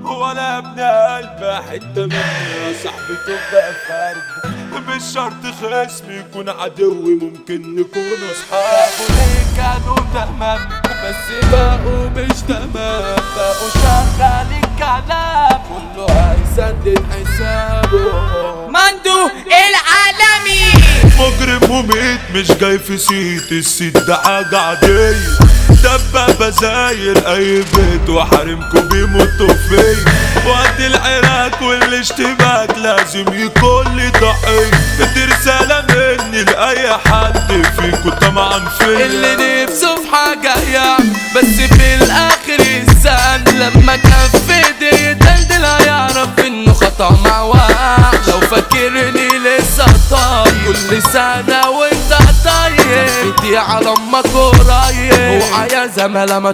ولا ابن قلب حتة مني يا صاحبي تبقى فرد. مش شرط خصم يكون عدوي، ممكن نكون اصحاب. وليه كانوا تمام بس بقوا مش تمام، بقوا شغال الكلام كله هيسدد حسابه. مندو العالمي مجرم مميت مش جاي في سيت، السيت ده حاجة عادية. دبابة زاير اي بيت وحارمكوا بيموتوا فيا. وقت العراك والاشتباك لازم يكون لي ضحية. دي رسالة مني لأي حد فيكوا طمعان فيا، اللي نفسه في حاجة يعمل بس في الآخر يسأل. لما كف ايديه يدلدل هيعرف انه خطأ مع وقع. لو فاكرني لسه طاير كل سنة وانت طاير بدي على امك قريب. اوعى يا زملاء ما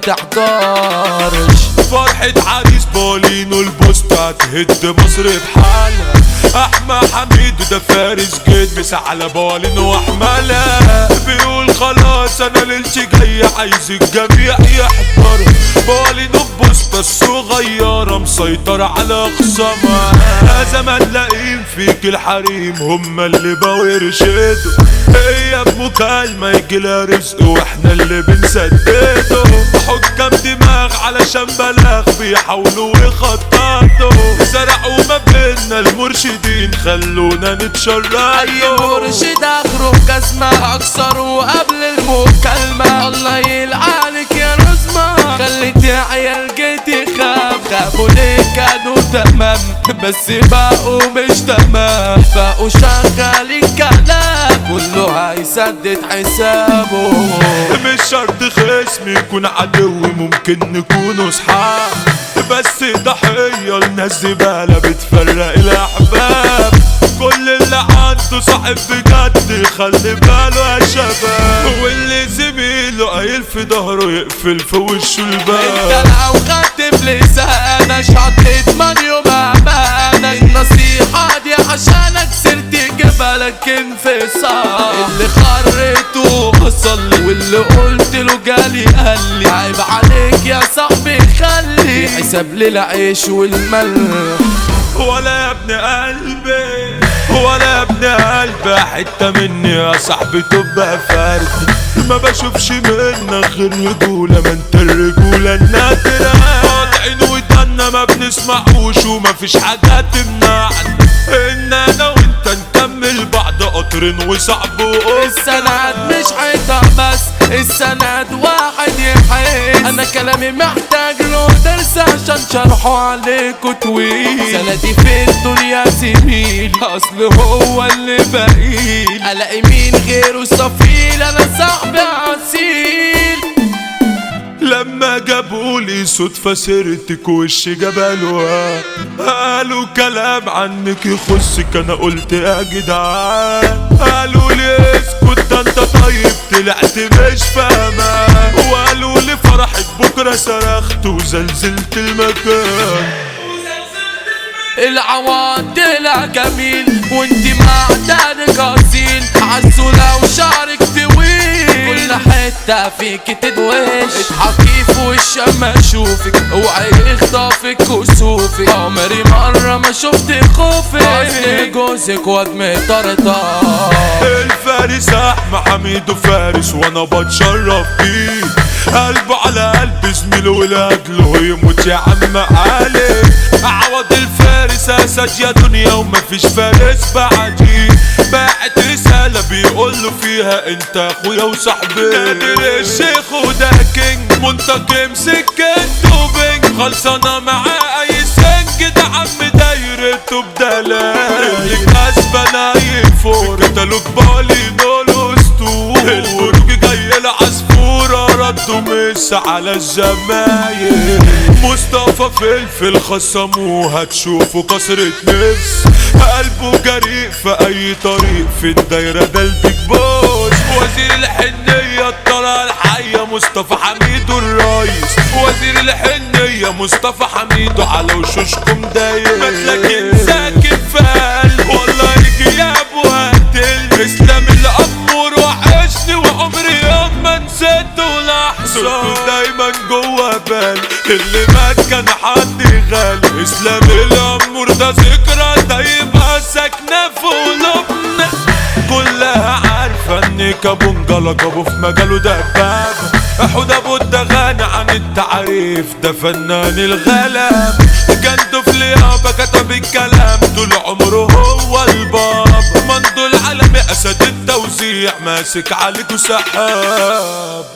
تحضرش فرحة عريس بولينو البوسطة تهد مصر بحالها. احمى حميد ده فارس جد مسا على بولينو واحملها. بيقول خلاص انا ليلتي جاية عايز الجميع يحضر. بولينو البوسطة الصغيرة مسيطر على خصامها. زمان لاقين فيك الحريم هما اللي بقوا يرشدوا. هي بمكالمة يجيلها رزق واحنا اللي بنسدده. حكام دماغ علشان بلاغ بيحاولوا يخططوا. زرعوا ما بينا المرشدين خلونا نتشرد. اي مرشد اخره كسمة اكسره قبل المكالمة. الله يلعنك يا رزمة خليت عيال جيتي خافوا ليه كانوا تمام بس بقوا مش تمام. بقوا شغال الكلام كله هيسدد حسابه. مش شرط خصم يكون عدوي، ممكن نكون اصحاب. بس ضحية لناس زبالة بتفرق الاحباب. كل اللي عنده صاحب بجد خلي باله يا شباب. واللي زميله قايل في ظهره يقفل في وشه الباب. انت لو خدت بلسانك حطيت من يوم امانك. النصيحة دي عشانك سرت جبلك انفصال. اللي خريته حصل واللي قلت له جالي قال لي عيب عليك يا صاحبي خلي حساب للعيش والملح. ولا يا ابن قلبي ولا يا ابن قلبي حتة مني يا صاحبي تبقى فرد. ما بشوفش منك غير رجولة، ما انت الرجولة النادرة. قاطعين ودنا ما بنسمعوش وما فيش حاجة تمنعنا ان انا وانت نكمل بعض قطر وصعب السند مش حيطة بس السند واحد يحيط. انا كلامي محتاج له درس عشان شرحه عليكوا طويل. سندي في الدنيا زميل اصل هو اللي بقيل. الاقي مين غيره صفيل انا صاحبي اصيل. لما جابولي صدفة سيرتك وش جبلوها. قالوا كلام عنك يخصك انا قلت يا جدعان. قالوا لي اسكت ده انت طيب طلعت مش فاهمة. وقالوا لي فرحك بكرة صرخت وزلزلت المكان. العواد طلع جميل وانتي معدنك اصيل. عزو لو شعرك طويل كل حتة فيك تدوش. اضحكي في وش اما اشوفك اوعي يخطفك كسوفك. عمري مرة ما شفت خوفك اصل جوزك واد مطرطر. الفارس احمى حميد فارس وانا بتشرف بيه. قلبه على قلب زميله ولاجله يموت يا عم علي. عوض الفارس اسد يا دنيا ومفيش فارس بعديه. باعت رسالة بيقوله فيها انت اخويا وصاحبي. نادر الشيخ وده كينج منتقم سكته بينج. خلصانة معاه اي سنج ده عم دايرته بدلال. اللي كسبانة يفور قتلوا بالي دول اسطول. البروج جاي العصفورة ردوا مس على الزمايل. مصطفى فلفل خصموه هتشوفوا كسرة نفس. قلبه جريء في اي طريق في الدايرة ده البيج بوس. وزير الحنية الطلعة الحية مصطفى حميد الرئيس. وزير الحنية مصطفى حميد على وشوشكم داير. متلكن ساكن في قلب والله يجي يا ابو هاتل. اسلام الامور وحشني وعمري يوم ما نسيته لحظة. صرته دايما جوا بالي. غالي، اللي مات كان حد غالي. اسلام الامور ده ذكرى طيبة ساكنة في قلوبنا، كلها عارفة ان كابونجا لقبه في مجاله دبابة. حوده بودة غني عن التعريف، ده فنان الغلام، كان طفل يابا كتب الكلام، طول عمره هو البابا. مندو العالمي اسد التوزيع، ماسك عليكوا سحاب.